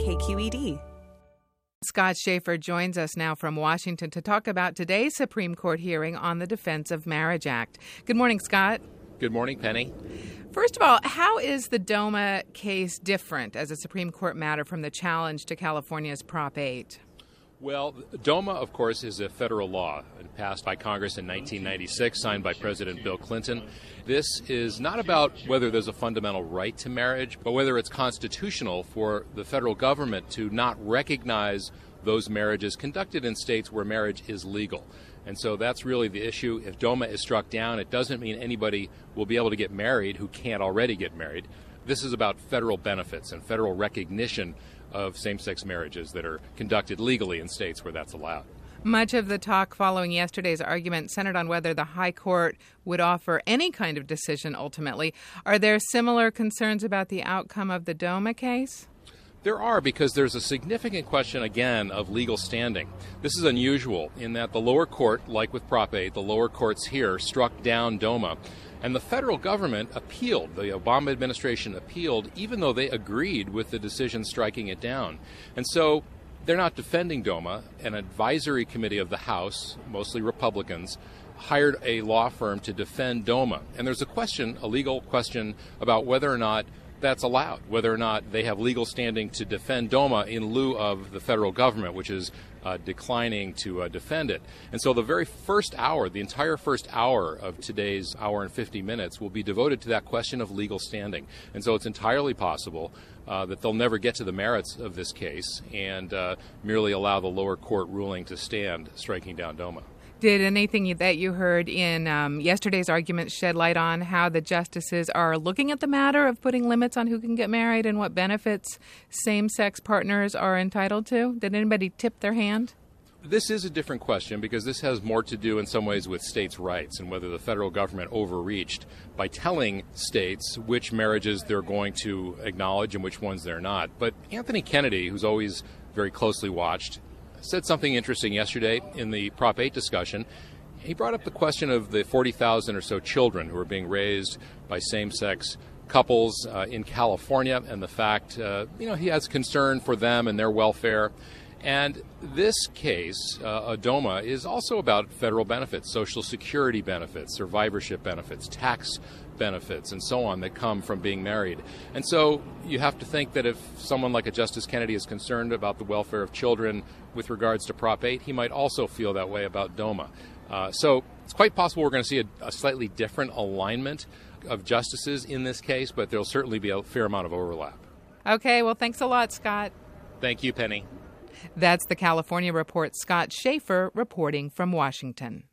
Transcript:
KQED. Scott Schaefer joins us now from Washington to talk about today's Supreme Court hearing on the Defense of Marriage Act. Good morning, Scott. Good morning, Penny. First of all, how is the DOMA case different as a Supreme Court matter from the challenge to California's Prop 8? Well, DOMA, of course, is a federal law passed by Congress in 1996, signed by President Bill Clinton. This is not about whether there's a fundamental right to marriage, but whether it's constitutional for the federal government to not recognize those marriages conducted in states where marriage is legal. And so that's really the issue. If DOMA is struck down, it doesn't mean anybody will be able to get married who can't already get married. This is about federal benefits and federal recognition of same-sex marriages that are conducted legally in states where that's allowed. Much of the talk following yesterday's argument centered on whether the High Court would offer any kind of decision ultimately. Are there similar concerns about the outcome of the DOMA case? There are, because there's a significant question, again, of legal standing. This is unusual in that the lower court, like with Prop 8, the lower courts here struck down DOMA, and the federal government appealed. The Obama administration appealed, even though they agreed with the decision striking it down. And so they're not defending DOMA. An advisory committee of the House, mostly Republicans, hired a law firm to defend DOMA. And there's a question, a legal question, about whether or not that's allowed, whether or not they have legal standing to defend DOMA in lieu of the federal government, which is declining to defend it. And so the very first hour, the entire first hour of today's hour and 50 minutes will be devoted to that question of legal standing. And so it's entirely possible that they'll never get to the merits of this case and merely allow the lower court ruling to stand, striking down DOMA. Did anything that you heard in yesterday's argument shed light on how the justices are looking at the matter of putting limits on who can get married and what benefits same-sex partners are entitled to? Did anybody tip their hand? This is a different question because this has more to do in some ways with states' rights and whether the federal government overreached by telling states which marriages they're going to acknowledge and which ones they're not. But Anthony Kennedy, who's always very closely watched, said something interesting yesterday in the Prop 8 discussion. He brought up the question of the 40,000 or so children who are being raised by same-sex couples in California and the fact, he has concern for them and their welfare. And this case, DOMA, is also about federal benefits, Social Security benefits, survivorship benefits, tax benefits, and so on that come from being married. And so you have to think that if someone like a Justice Kennedy is concerned about the welfare of children with regards to Prop 8, he might also feel that way about DOMA. So it's quite possible we're going to see a slightly different alignment of justices in this case, but there'll certainly be a fair amount of overlap. Okay, well, thanks a lot, Scott. Thank you, Penny. That's the California Report's Scott Schaefer reporting from Washington.